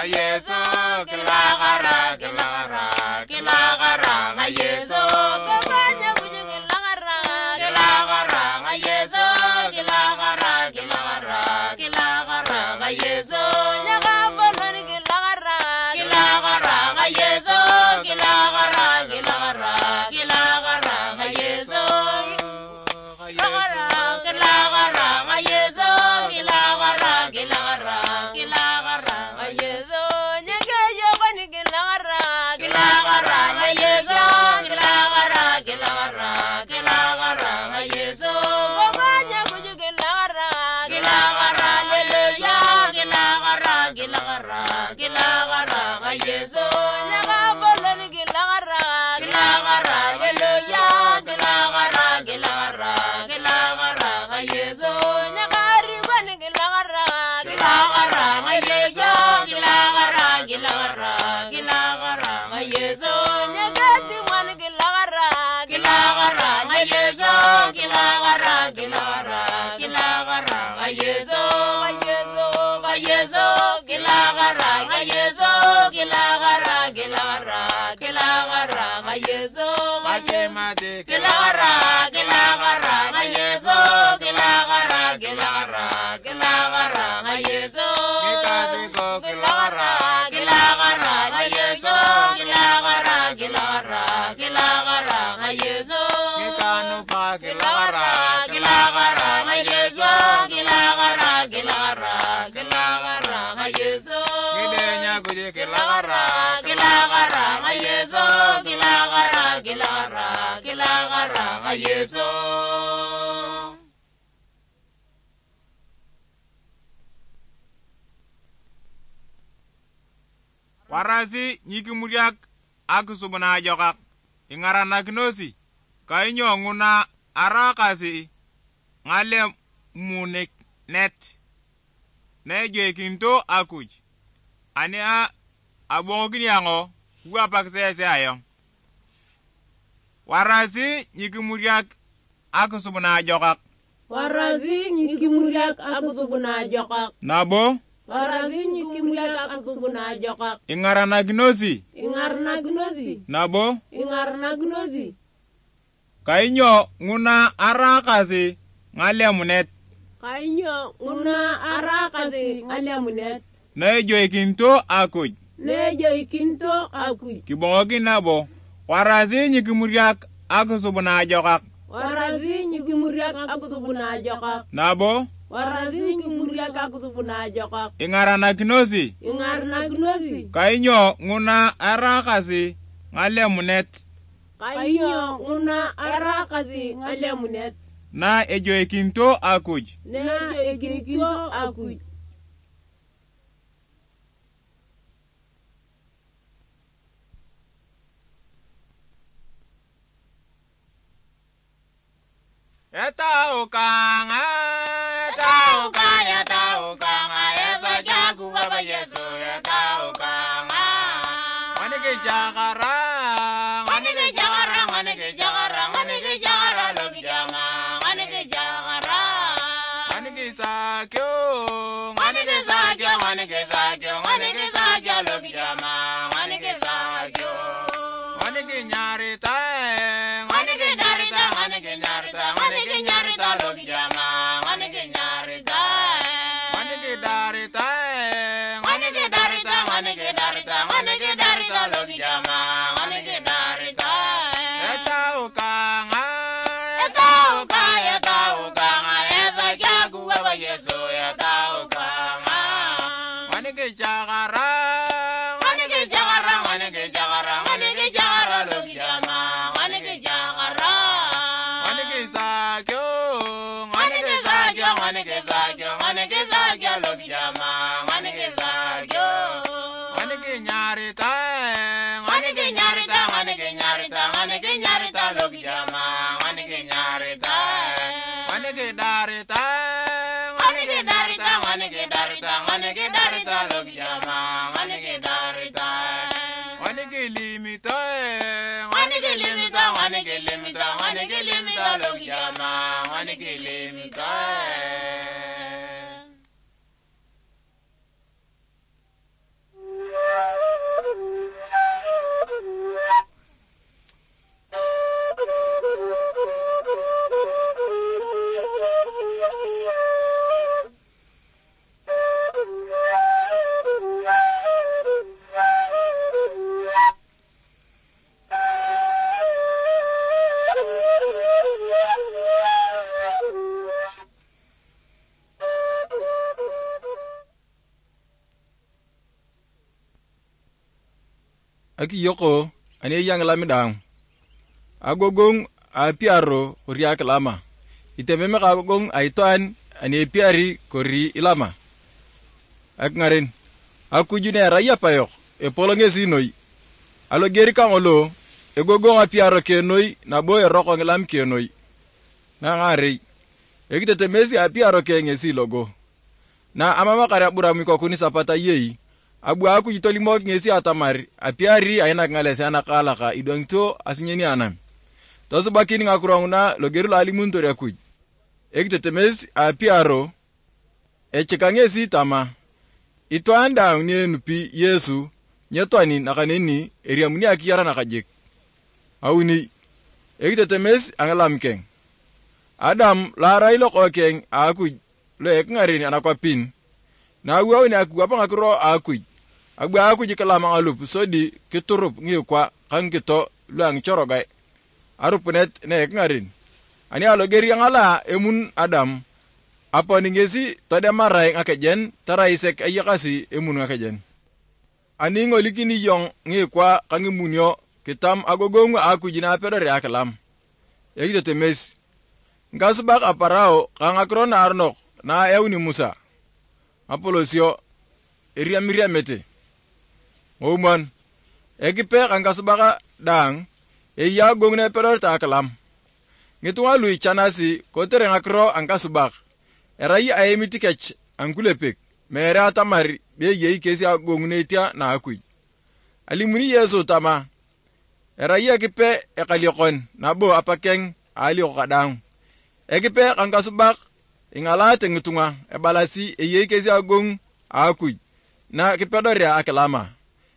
Yesu kilagara kilagara kilagara Yesu Kabanya kuju kilagara kilagara Yesu kilagara kilagara kilagara Yesu Nyaga bolon kilagara kilagara Yesu kilagara kilagara kilagara Yesu kilagara Yesu kilagara kilagara kilagara Ayezo nyege yogoni kilagara kilagara Yesu kilagara kilagara kilagara Yesu Kabanya kuju kilagara kilagara haleluya kilagara kilagara kilagara Yesu Nyaga bolon kilagara kilagara haleluya kilagara kilagara kilagara Yesu Nyaga rigoni kilagara kilagara Yesu kilagara kilagara kilagara Yesu Nyaga timwan kilagara kilagara Yesu kilagara kilagara kilagara Yesu Ayezo Yesu kilagara Yesu kilagara kilagara kilagara Yesu mate kilagara kilagara Yesu kilagara kilagara kilagara Yesu kikasiko kilagara kilagara Yesu kilagara kilagara kilagara Yesu kikanu pa kilagara kilagara Yesu kilagara kilagara kilagara Yesu kidenya kuje kilagara kilagara Yesu kilagara kilagara kilagara Yesu warasi nyiki muriak ak subna jokak ingarana gnosi kainyo nguna arakasi ngale munek net ne je kinto akuj ani a abongini yango wa paksese ayo warasi nyiki muriak ak subna jokak Warasi nyiki muriak ak subna jokak nabo Warasi nyiki muriak ak subna jokak ingarana gnosi Ingarna gnozi nabo Ingarna gnozi kainyo nguna arakasi ngale munet Kainyo nguna arakasi ngalemunet ne je kinto akuj Nejo ikinto akuj kibongoki nabo warasi nyiki muriak ak subna jokak Warasi nyiki muriak ak subna jokak nabo Warasi nyiki muriak ak subna jokak ingarana gnosi Ingarna gnozi kainyo nguna arakasi ngale munet Kainyo nguna arakasi ngalemunet na ejo kinto akuj Nejo ikinto akuj Etau kanga esa jagu baba Yesu etau kanga manike jagara logi janga manike sakyo logi jama manike nyarita logi jama aki yoko ane yang lamidang agogong a piaro uriak lama itememe agogong aitoan ane piari kori ilama ak ngarin aku june raya payok e polonge sinoi alo geri kangolo e gogong a piaro kenoi na boye roko ngelam kenoi na ngari e kitete mesi a piaro kengesi logo na amama kare buramu ko kuni sapata yei abu aku jitoli mok ngesi atamari apiari aina ngale sana kala ka idongto asinyeni anam tosu bakini ngakuranguna logeru la alimunto ya kuj ekitetemes apiaro echikangesi tama itwanda ne nupi Yesu nyetwani nakaneni eriamuni akiyara nakajek awuni ekitetemes angalamkeng Adam la railo kokeng akuj lo ekngarini anakwapin na awawini akuwapa ngakuro akuj agba aku jikala mangalup sodi kiturup ngikwa kangkito luang chorogai arupunet ne ngarin ani alogeri ngala emun Adam apa ningesi tode marai ngakejen taraisek ayakasi emun ngakejen ani ngolikini yong ngikwa kangimunyo kitam agogongu aku jina pedore akalam yegite temes ngasbak aparao kangakrona arnok na euni Musa apolosio iriamiria mete Oman, ekipe kangasbaka dang, ya gongne pedor ta kalam. Ngitunga lui chanasi kotere ngakro angasbak. Erai ayemiti kech angulepek. Mera tamari be yei kesi gongne tia na akui. Alimuni Yesu tama. Erai ekipe ekalikon nabo apakeng ali okadang. Ekipe kangasbak ingala tengitunga ebalasi yei kesi agong akui. Na kipedor ya akalama.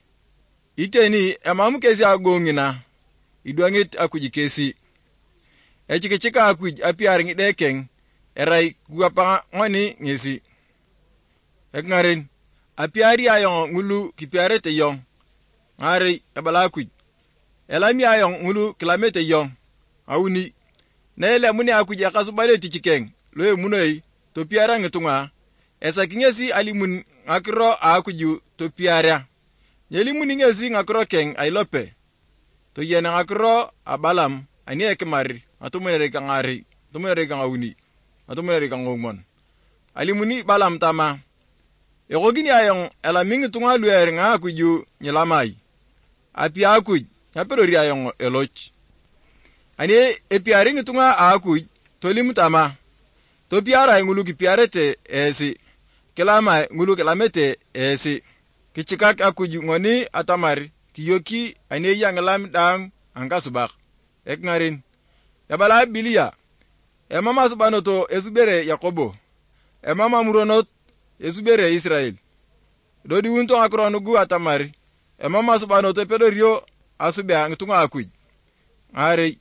Iteni emamu kesi agongina idwangit akujikesi echikechika akuj apiar ngidekeng erai guapa ngoni ngesi ekngarin apiari ayong ngulu kipiarete yong ngari ebala akuj elami ayong ngulu kilamete yong awuni nele muni akuj akasubale tichikeng loe munoi to piara ngitunga esakingesi alimun ngakro akuju to piara Yeli ngesi ngakro keng ailope. To yena ngakro abalam ani ekemari. Atumere kangari. Tumere kangawuni. Atumere kangomon. Alimuni balam tama. Egogini ayong elamingi tunga luer nga akuju nyelamai. Api akuj. Napelori ayong eloch. Ani epiaringi tunga akuj. Tolimu tama. To piara ngulu kipiarete esi. Kelama ngulu kelamete esi. Kichikak akuju ngoni atamari kiyoki ane yang lam dang angasubak ekngarin yabala bilia mama subanoto ezubere Yakobo mama muronot ezubere Israel dodi wunto akronugu atamari mama subanoto pedorio asubya ngitunga akuj are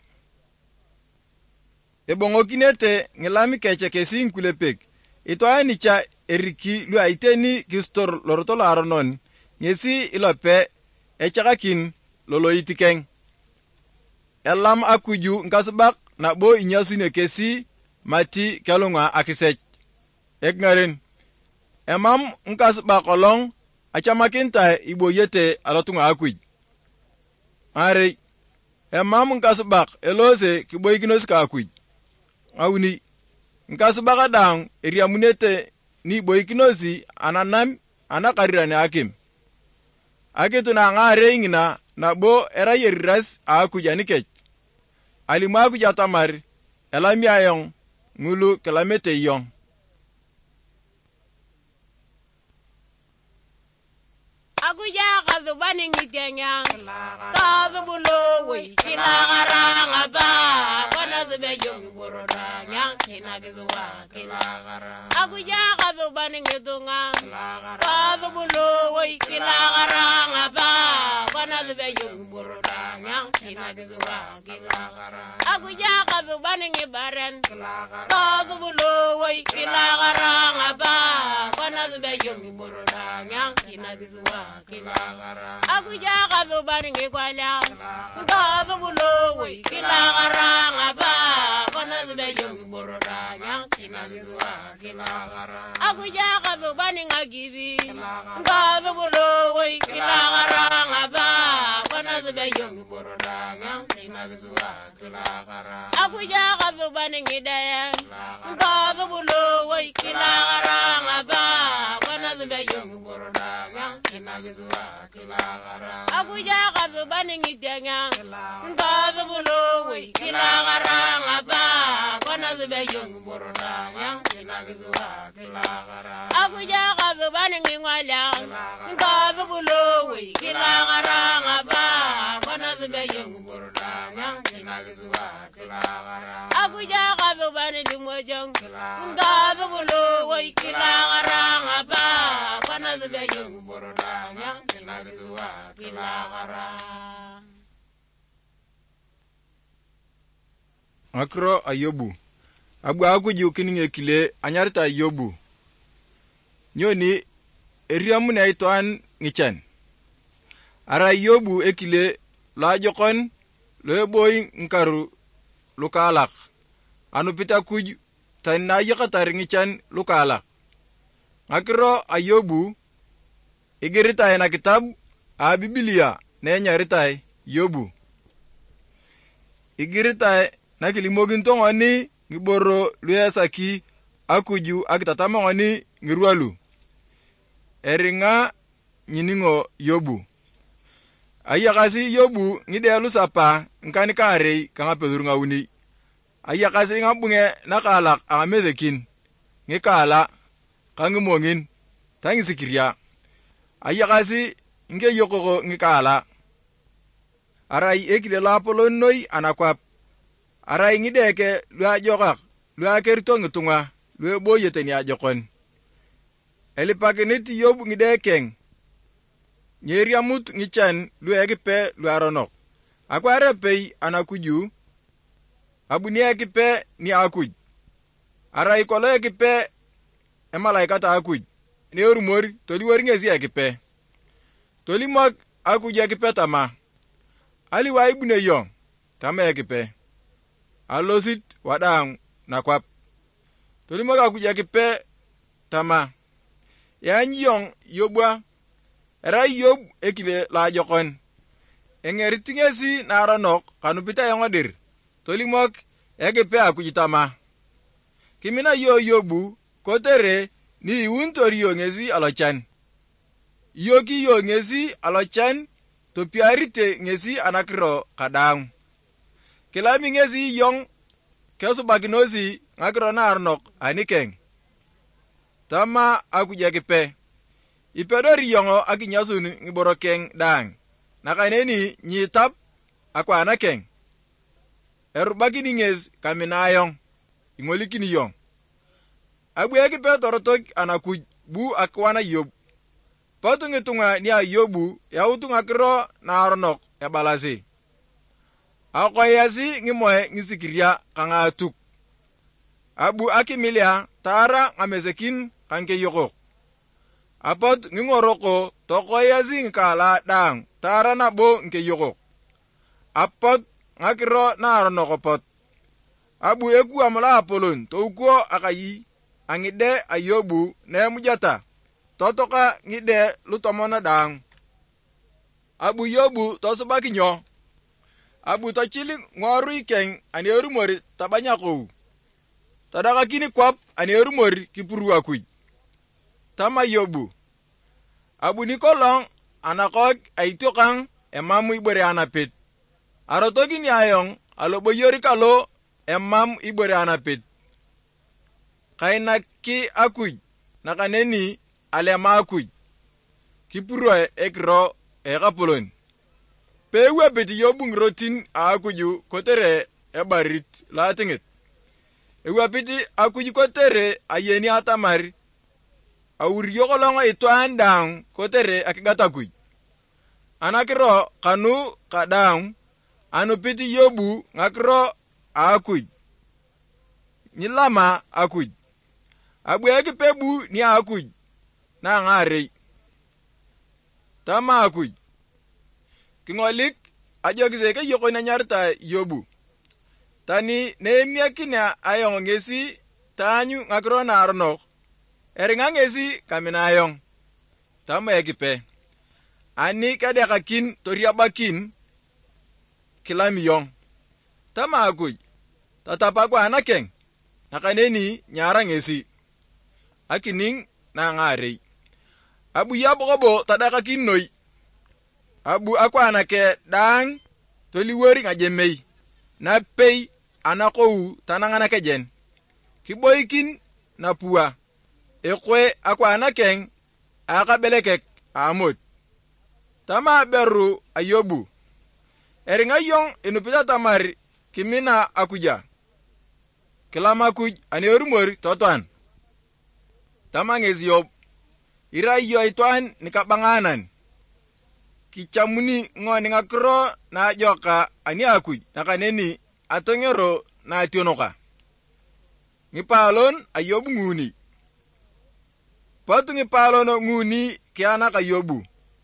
ebongo kinete ngilami keche kesin kulepek ito anicha eriki lu aiteni kistor lorotolo aronon ngesi ilope echakakin loloitikeng elam akuju ngasbak na bo inyasune kesi mati kelunga akisech ekngaren emam ngasbak olong achamakinta iboyete alotunga akuj are emam ngasbak elose kiboykinos ka akuj awuni nkasbaka dang eriamunete ni boykinosi ananam anakarirane akim akituna ngare ingina na bo era yeriras akujanikech alimaku jatamar elami ayong ngulu kelamete yong akuja kadubani ngitenya kadubulo we kinagaranga ba kona zube jongi boroda nyang kinagizwa kinagara akuja kadubani ngitunga kadubulo we kinagaranga ba kona zube jongi boroda nyang kinagizwa kinagara akuja kadubani ngibaren kadubulo we kinagaranga ba kona zube jongi boroda nyang kinagizwa kilagara akuja kadubani ngikwala kadubulo we kilagara ngaba kona zube jongi boroda nyang Akuja kazu bani ngagibi ngazu bulo woi kilagara ngaba kona zube yong borodanga Akuja kazu bani ngidaya ngazu bulo woi kilagara ngaba kona zube yong borodanga Akuja kazu bani ngidaya ngazu bulo woi kilagara ngaba kona zube yong borodanga Akuja kazu bani ngwala ngazu bulo woi kilagara ngaba kona zube yong borodanga Akuja kazu bani dimojong ngazu bulo woi kilagara ngaba kona zube yong borodanga Akro Ayobu. Abu akuju kininge kile anyarta Ayobu. Nyoni eriamu na itoan ngichan. Ara Ayobu ekile la jokon le boy nkaru lukalak. Anu pita kuj tan na yakatar ngichan lukalak. Akro Ayobu igirita na kitab a Biblia na nyarita Yobu. Igirita na kilimogin tongoni ngiboro luyasaki akuju akitatama ngoni ngirwalu. Eringa nyiningo Yobu. Ayakasi Yobu ngidelu sapa nkani kare kanga pedurunga uni. Ayakasi ngabunge nakalak angamezekin. Ngikala kangimongin tangi sikiria. Ayakasi nge yokoko ngikala. Arai ekile lapolo noi anakwap. Arai ngideke lua jokak, lua kerito ngitunga, lua boyete ni ajokon. Elipakiniti Yobu ngidekeng. Nyeriamut ngichan lua ekipe lua ronok. Aku arepei anakuju, abuni ekipe ni akuj. Arai kolo ekipe emalaikata akuj. Ni orumori, toli waringesi ekipe. Toli mok akuj ekipe tama. Ali waibune yong, tama ekipe. Alosit wadang nakwap. Toli mok akuj ekipe tama. Yanyi yong Yobwa. Era Yob ekile la jokon. Engeritingesi na aranok kanupita yongodir. Toli mok ekipe akuj tama. Kimina Yobu kotere ni iwuntori yongesi alochan. Yoki yongesi alochan topiarite ngesi anakiro kadang. Kilami ngesi yong kesubakinosi ngakiro na arnok anikeng. Tama akuja kipe. Ipedori yongo akinyasun ngiborokeng dang. Nakaneni nyitap akwa anakeng. Erubakini nges kaminayong. Ingolikini yong. Abu ekipe torotok anakuj bu akwana Yob. Patu ngitunga ni Yobu ya utunga kiro na arnok ya balasi. Akoyasi ngimoe ngisikiria kanga atuk. Abu akimilia tara ngamezekin kanke yoko. Apot ngingoroko tokoyasi ngikala dang tara na bo nke yoko. Apot ngakiro na arnokopot. Abu eku amala apolon toukuo akayi angide Ayobu na mujata. Totoka ngide lutomona dang. Abu Yobu tosubaki nyo. Abu tochili ngoru ikeng ani erumori tabanyako. Tadaka kini kwap ani erumori kipuru akuj. Tama Yobu. Abu Nikolong anakok aitokang emamu ibore anapit. Arotoki ni ayong alobo yori kalo emam ibore anapit. Kaina ki akuj nakaneni alema akuj. Kipuru ekro ekapolon. Pewe peti Yobu ngrotin akuju kotere ebarit latinget. Ewe peti akuju kotere ayeni atamari. Awur yokolongo ito andang kotere akigatakuj. Anakiro kanu kadang anu peti Yobu ngakiro akuj. Nilama akuj. Abu ekipebu ni akuj. Na ngare. Tama akuj. Kingolik ajo kiseke yoko na nyarta Yobu. Tani neemia kina ayong ngesi tanyu ngakro na arnok eringa ngesi kaminayong tama ekipe ani kade kakin toriabakin kilamiyong tama akuj tatapa kwa anakeng nakaneni nyara ngesi akining na ngare abu yabobo tadakakin noi abu akwa anake dang toliwori ngajemei na pei anakou tanangana kejen kiboikin na pua ekwe akwa anakeng akabelekek amot tama beru ayobu eringa yong inupita tamar kimina akuja kilama kuj aneurumori totoan tama ngezi yob ira iyo itoan nikabanganan kichamuni ngoni ngakro na joka ani akuj nakaneni atongero na ationoka ngipalon ayobu nguni patu ngipalon nguni kiana kayobu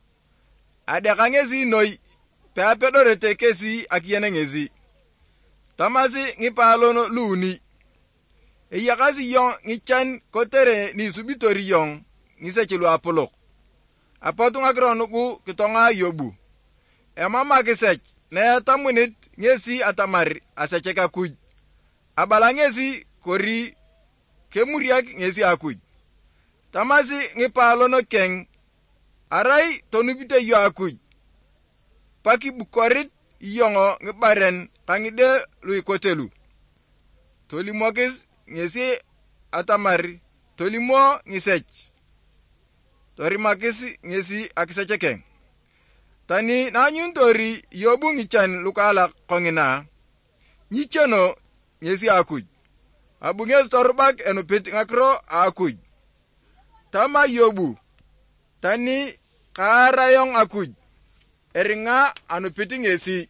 adeka ngezi noi peapedorete kesi akiyene ngezi tamasi ngipalon luni eyakasi yong ngichan kotere ni subitori yong ngisechilu apolok apatu ngakronuku kitonga yobu emama kisech na tamunit ngesi atamar asecheka kuj abala ngesi kori kemuriak ngesi akuj tamasi ngipalono keng arai tonubite yo akuj paki bukorit yongo ngibaren kangide luikotelu tolimokis ngesi atamar tolimo ngisech torimakis ngesi akisechekeng tani nanyun tori yobu ngichan lukala kongina nyicheno ngesi akuj abu ngesi torbak enupit ngakro akuj tama yobu tani karayong akuj eringa anupiti ngesi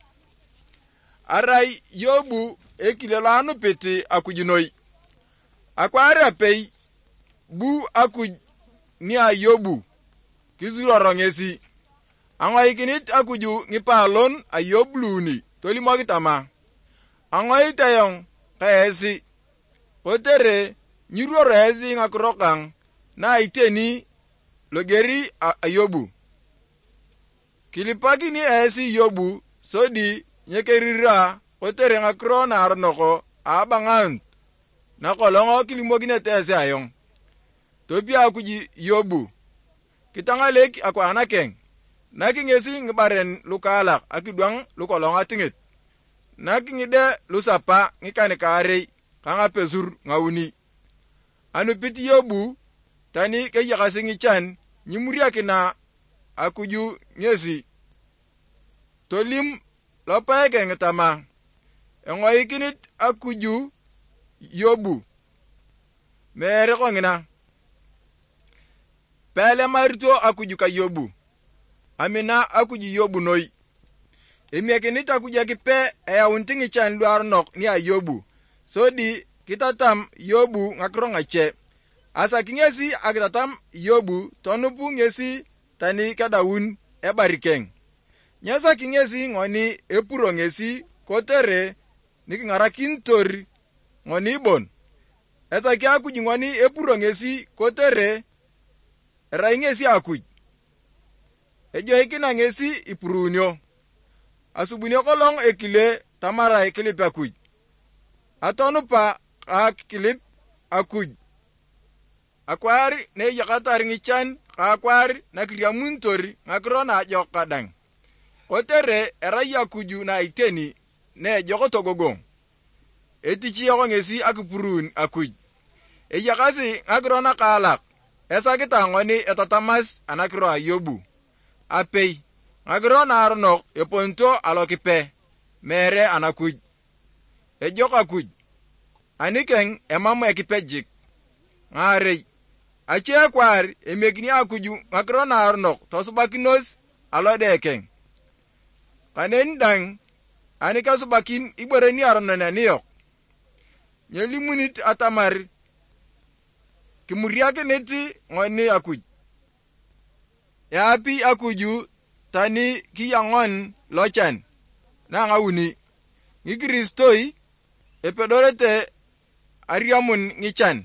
arai yobu ekilelo anupiti akujinoi akware pei bu akuj ni ayobu kizuroro ngesi angwaikinit akuju ngipalon ayobluni tolimoki tama angwaitayong kaesi kotere nyiroro ezi ngakrokang na iteni logeri ayobu kilipaki ni esi yobu sodi nyekerira kotere ngakro na arnoko abangan na kolongo kilimogine tese ayong topi akuji yobu kitangalek akwa anakeng naki ngesi ngibaren lukalak akidwang lukolonga tingit naki ngide lusapa ngikane kare kanga pesur ngauni anu piti yobu tani ke yakasi ngichan nyimuria kina akuju ngesi tolim lopake ngitama engoikinit akuju yobu mere kongina pele marito akuju ka yobu amina akuju yobu noi emiekinit akuja kipe eyauntingi chan luarnok ni ayobu sodi kitatam yobu ngakro ngache asa kingesi akitatam yobu tonupu ngesi tani kadaun ebarikeng nyasa kingesi ngoni epuro ngesi kotere nikingarakin tori ngoni bon esa kia akuj ngoni epuro ngesi kotere rai ngesi akuj ejo hikina ngesi ipurunyo asubunyo kolong ekile tamara ekilip akuj atonu pa akilip akuj akwari ne yakatar ngichan akwari na kriamun tori ngakrona jokadang kotere rai akuju na iteni ne jokotogogo etichi yoko ngesi akipurun akuj eyakasi ngakrona kalak esa kitangoni etatamas anakro ayobu apei ngakrona arnok eponto alokipe mere anakuj ejok akuj anikeng emama ekipejik ngarei ache kwar emegni akuju ngakrona arnok tosubakinos alodekeng kanen dang anika subakin iboreni arnona niyok nyelimunit atamar kimuriake neti ngoni akuj yapi akuju tani kiyangon lochan na ngauni ngi kristoi epedorete ariamun ngichan.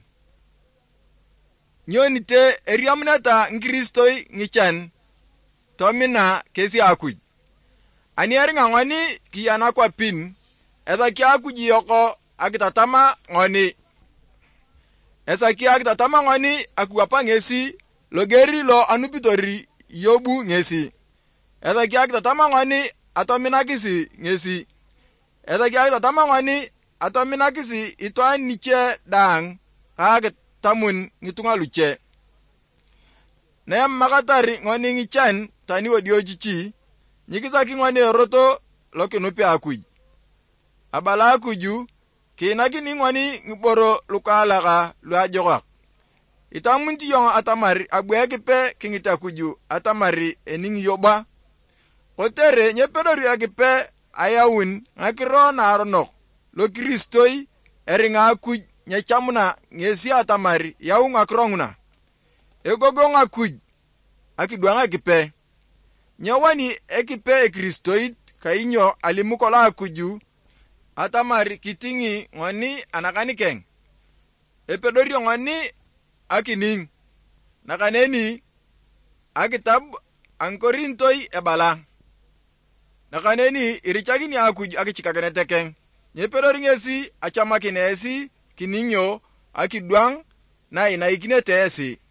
Nyonite eriamunata nkristoi ngichan tomina kesi akuj. Ani eringa ngoni kiyana kwa pin ethaki akuji yoko akitatama ngoni. Esaki akitatama ngoni akuapa ngesi logeri lo anupitori yobu ngesi. Ethaki akitatama ngoni atomina kisi ngesi. Ethaki akitatama ngoni atomina kisi itoan niche dang tamun ngitunga luche. Nayam makatari ngoni ngichan tani wadio chichi nyikisaki ngoni eroto lokinupi akuj. Abala akuju kinakini ngoni ngiboro lukalaka luajokak. Itamunti yong atamari abuekipe kingita akuju atamari ening yoba. Kotere nyepedori akipe ayawun ngakiro na aronok lo kristoi eringa akuj nyechamuna ngesi atamari yaung akronguna. Egogong akuj akidwang akipe. Nyawani ekipe kristoit kainyo alimukola akuju atamari kitingi ngoni anakanikeng. Epedori ngoni akining. Nakaneni akitab angkorintoi ebala. Nakaneni irichagini akuj akichikagenetekeng. Nyepedori ngesi achamakinesi kiningyo akidwang na inaikinete esi.